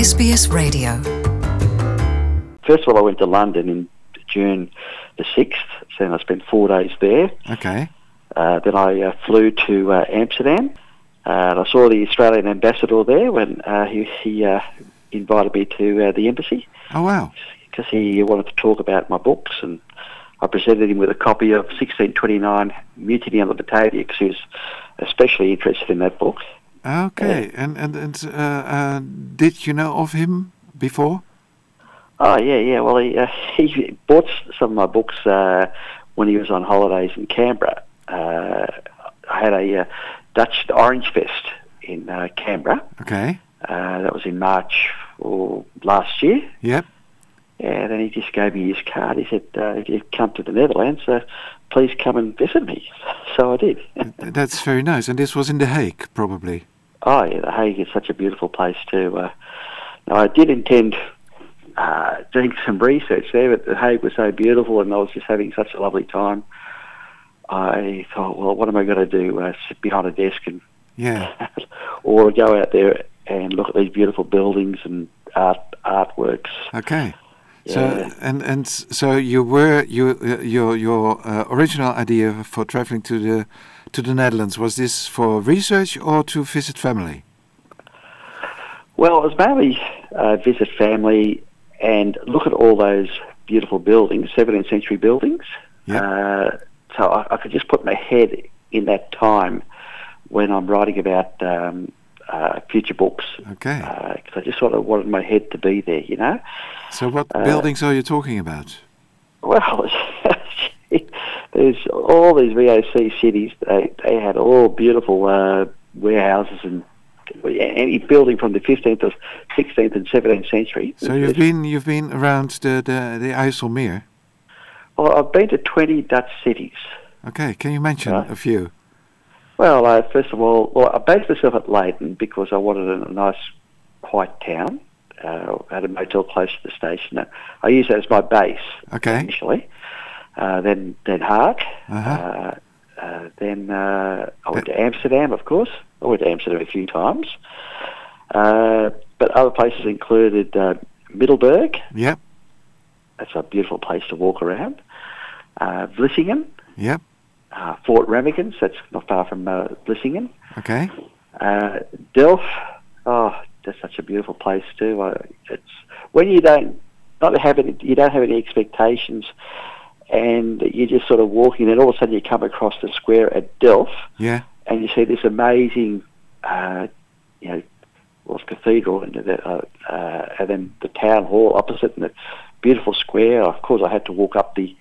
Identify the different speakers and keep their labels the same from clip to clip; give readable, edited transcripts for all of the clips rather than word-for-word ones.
Speaker 1: SBS Radio.
Speaker 2: First of all, I went to London in June the 6th, so I spent 4 days there.
Speaker 3: Okay.
Speaker 2: Then I flew to Amsterdam. And I saw the Australian ambassador there when he invited me to the embassy.
Speaker 3: Oh, wow.
Speaker 2: Because he wanted to talk about my books, and I presented him with a copy of 1629 Mutiny on the Batavia because he was especially interested in that book.
Speaker 3: Okay. And did you know of him before?
Speaker 2: Oh, yeah. Well, he bought some of my books when he was on holidays in Canberra. I had a Dutch Orange Fest in Canberra.
Speaker 3: Okay.
Speaker 2: That was in March last year.
Speaker 3: Yep.
Speaker 2: And then he just gave me his card. He said, if you come to the Netherlands, please come and visit me. So I did.
Speaker 3: That's very nice. And this was in The Hague, probably.
Speaker 2: Oh, yeah, The Hague is such a beautiful place too. Now, I did intend doing some research there, but The Hague was so beautiful and I was just having such a lovely time. I thought, well, what am I going to do? Sit behind a desk and or go out there and look at these beautiful buildings and artworks.
Speaker 3: Okay.
Speaker 2: Yeah.
Speaker 3: So your original idea for traveling to the Netherlands, was this for research or to visit family?
Speaker 2: Well, it was mainly visit family and look at all those beautiful buildings, 17th century buildings.
Speaker 3: Yep.
Speaker 2: So I could just put my head in that time when I'm writing about future books.
Speaker 3: Okay.
Speaker 2: Because I just sort of wanted my head to be there, you know.
Speaker 3: So what buildings are you talking about?
Speaker 2: Well, there's all these VOC cities. They had all beautiful warehouses and any building from the 15th, or 16th, and 17th century.
Speaker 3: So you've been around the IJsselmeer.
Speaker 2: Well, I've been to 20 Dutch cities.
Speaker 3: Okay, can you mention a few?
Speaker 2: Well, first of all, I based myself at Leyden because I wanted a nice, quiet town. I had a motel close to the station. I used that as my base initially. Then Den Haag. Then I went to Amsterdam, of course. I went to Amsterdam a few times. But other places included Middelburg.
Speaker 3: Yep.
Speaker 2: That's a beautiful place to walk around. Vlissingen.
Speaker 3: Yep.
Speaker 2: Fort Ramekens, that's not far from Vlissingen.
Speaker 3: Okay.
Speaker 2: Delft. Oh, that's such a beautiful place too. It's when you don't have any expectations, and you're just sort of walking, and all of a sudden you come across the square at Delft.
Speaker 3: Yeah.
Speaker 2: And you see this amazing, cathedral, and then the town hall opposite, and the beautiful square. Of course, I had to walk up the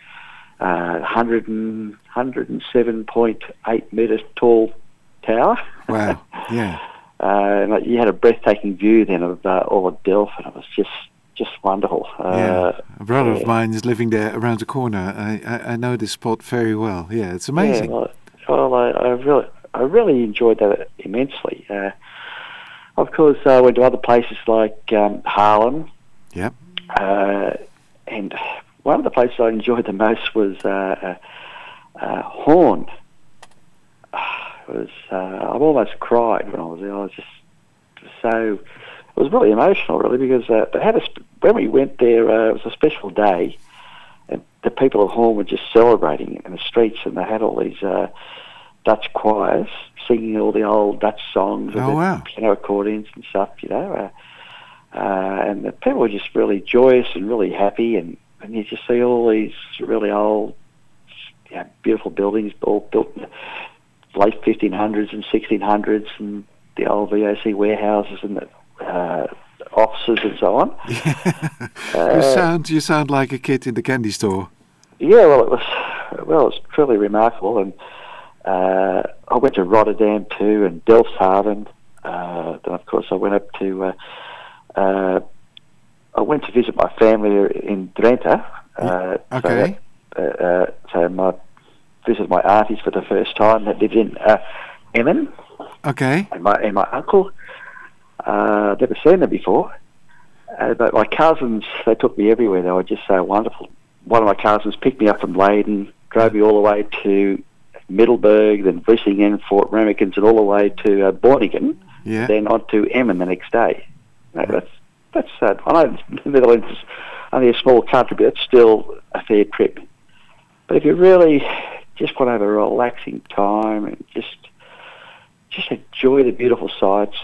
Speaker 2: 107.8 metres tall tower.
Speaker 3: Wow, yeah.
Speaker 2: And you had a breathtaking view then of all of Delft, and it was just wonderful.
Speaker 3: A brother of mine is living there around the corner. I know this spot very well. Yeah, it's amazing.
Speaker 2: Yeah, well, I really enjoyed that immensely. Of course, I went to other places like Haarlem.
Speaker 3: Yep.
Speaker 2: And one of the places I enjoyed the most was Hoorn. I've almost cried when I was there. I was just so... It was really emotional, really, because they had when we went there, it was a special day, and the people of Hoorn were just celebrating in the streets, and they had all these Dutch choirs singing all the old Dutch songs with piano accordions and stuff, you know. And the people were just really joyous and really happy, and you just see all these really old, beautiful buildings, all built in the late 1500s and 1600s, and the old VOC warehouses and the offices and so on.
Speaker 3: You sound like a kid in the candy store.
Speaker 2: Yeah, well, it was truly remarkable, and I went to Rotterdam too, and Delfshaven. Then, of course, I went up to. I went to visit my family in Drenthe.
Speaker 3: Okay.
Speaker 2: So I visited my aunties for the first time that lived in Emmen.
Speaker 3: Okay.
Speaker 2: And my uncle. Never seen them before. But my cousins, they took me everywhere. They were just so wonderful. One of my cousins picked me up from Leyden, drove me all the way to Middelburg, then Vlissingen, Fort Ramekens, and all the way to Borningen, then on to Emmen the next day. That's that's sad. I know the Netherlands is only a small country, but it's still a fair trip. But if you really just want to have a relaxing time and just enjoy the beautiful sights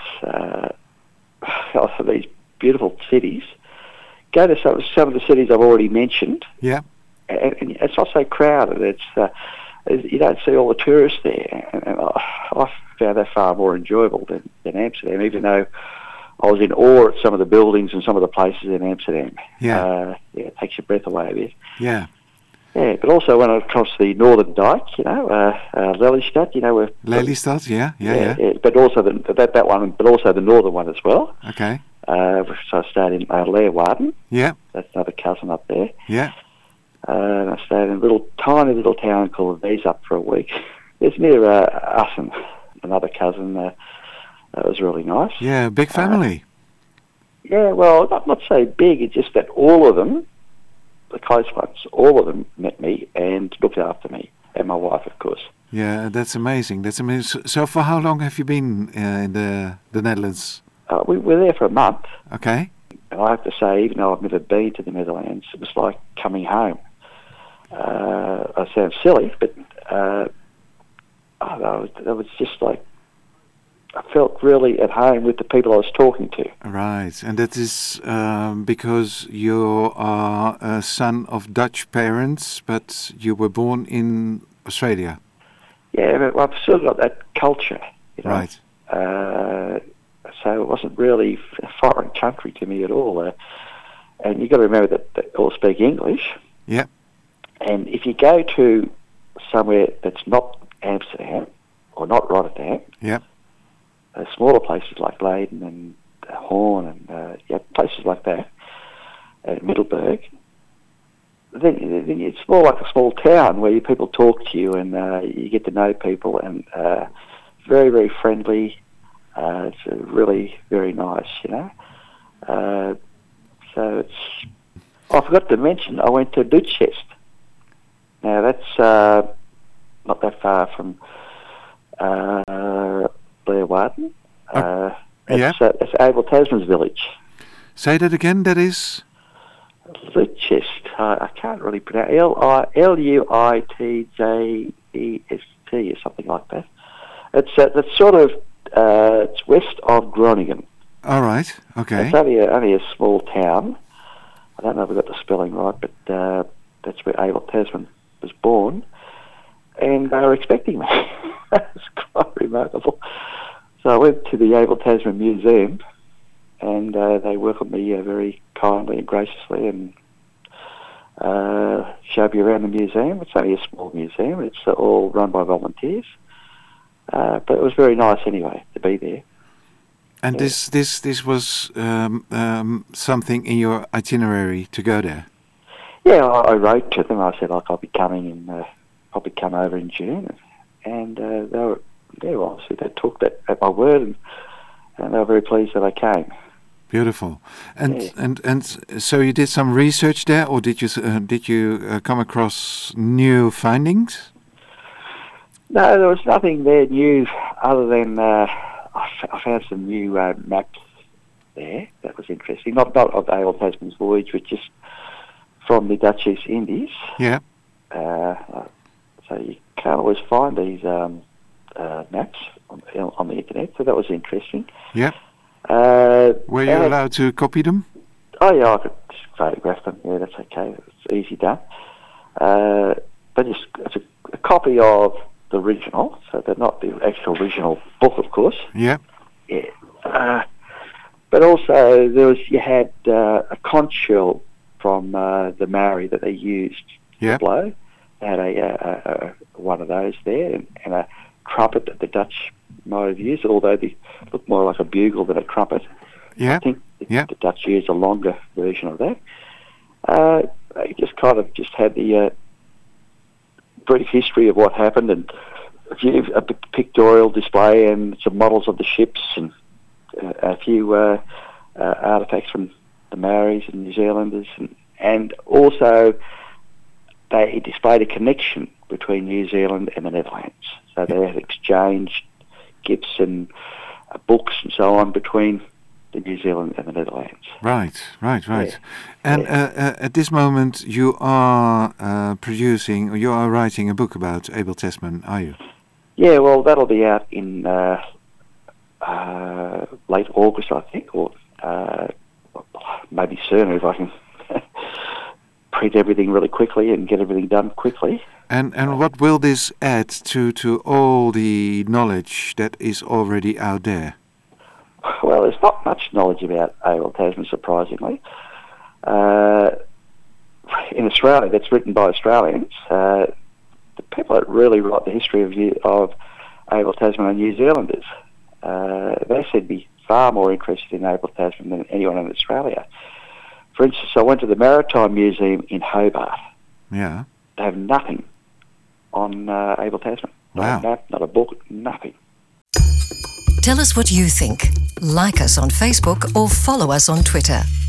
Speaker 2: of these beautiful cities, go to some of the cities I've already mentioned.
Speaker 3: Yeah.
Speaker 2: And it's not so crowded. You don't see all the tourists there. And I found that far more enjoyable than Amsterdam, even though I was in awe at some of the buildings and some of the places in Amsterdam.
Speaker 3: Yeah.
Speaker 2: It takes your breath away a bit.
Speaker 3: Yeah.
Speaker 2: Yeah, but also when I cross the Northern Dyke, Lelystad, where...
Speaker 3: Lelystad, yeah.
Speaker 2: But also that one, but also the northern one as well.
Speaker 3: Okay.
Speaker 2: So I stayed in Leeuwarden.
Speaker 3: Yeah.
Speaker 2: That's another cousin up there.
Speaker 3: Yeah.
Speaker 2: And I stayed in a tiny little town called Weesup for a week. It's near Assen, another cousin. That was really nice.
Speaker 3: Yeah, big family.
Speaker 2: Yeah, well, not so big. It's just that all of them, the close ones, all of them met me and looked after me, and my wife, of course.
Speaker 3: Yeah, that's amazing. That's amazing. So for how long have you been in the Netherlands?
Speaker 2: We were there for a month.
Speaker 3: Okay.
Speaker 2: And I have to say, even though I've never been to the Netherlands, it was like coming home. I sound silly, but it was just like, I felt really at home with the people I was talking to.
Speaker 3: Right, and that is because you are a son of Dutch parents, but you were born in Australia.
Speaker 2: Yeah, but I've still got that culture,
Speaker 3: Right.
Speaker 2: So it wasn't really a foreign country to me at all. And you've got to remember that they all speak English.
Speaker 3: Yeah.
Speaker 2: And if you go to somewhere that's not Amsterdam or not Rotterdam,
Speaker 3: Yeah.
Speaker 2: Smaller places like Leiden and Hoorn and places like that, Middelburg, then it's more like a small town where people talk to you and you get to know people, and very, very friendly. It's really very nice, So it's... I forgot to mention, I went to Utrecht. Now that's not that far from Leeuwarden. It's Abel Tasman's village.
Speaker 3: Say that again, that is?
Speaker 2: Utrecht. I can't really pronounce Luitjest or something like that. It's sort of it's west of Groningen.
Speaker 3: All right. Okay.
Speaker 2: It's only a small town. I don't know if I got the spelling right, but that's where Abel Tasman was born, and they were expecting me. That's quite remarkable. So I went to the Abel Tasman Museum, and they welcomed me very kindly and graciously, and showed me around the museum. It's only a small museum. It's all run by volunteers, but it was very nice anyway to be there.
Speaker 3: And this was something in your itinerary to go there?
Speaker 2: Yeah, I wrote to them. I said, I'll be coming and probably come over in June. And they were, obviously they took that at my word, and they were very pleased that I came.
Speaker 3: Beautiful. And so you did some research there, or did you come across new findings?
Speaker 2: No, there was nothing there new other than I found some new maps there. That was interesting. Not of the Abel Tasman's voyage, but just from the Dutch East Indies.
Speaker 3: Yeah.
Speaker 2: So you can't always find these maps on the internet, so that was interesting.
Speaker 3: Yeah. Were you allowed to copy them?
Speaker 2: Oh yeah, I could just photograph them. Yeah, that's okay. It's easy done. But it's a copy of the original, so they're not the actual original book, of course.
Speaker 3: Yeah.
Speaker 2: Yeah. But also you had a conch shell from the Maori that they used to blow. They had a one of those there, and a trumpet that the Dutch might have used, although they looked more like a bugle than a trumpet.
Speaker 3: Yeah.
Speaker 2: I think the Dutch used a longer version of that. They just had the brief history of what happened, and a pictorial display and some models of the ships, and a few artefacts from the Maoris and New Zealanders, and also they displayed a connection between New Zealand and the Netherlands. So they had exchanged gifts and books and so on between New Zealand and the Netherlands.
Speaker 3: Right.
Speaker 2: Yeah.
Speaker 3: And at this moment, you are you are writing a book about Abel Tasman, are you?
Speaker 2: Yeah, well, that'll be out in late August, I think, or maybe sooner if I can print everything really quickly and get everything done quickly.
Speaker 3: And what will this add to all the knowledge that is already out there?
Speaker 2: Well, there's not much knowledge about Abel Tasman, surprisingly. In Australia, that's written by Australians. The people that really write the history of Abel Tasman are New Zealanders. They said be far more interested in Abel Tasman than anyone in Australia. For instance, I went to the Maritime Museum in Hobart.
Speaker 3: Yeah.
Speaker 2: They have nothing on Abel Tasman.
Speaker 3: Wow.
Speaker 2: Not a map, not a book, nothing.
Speaker 1: Tell us what you think. Like us on Facebook or follow us on Twitter.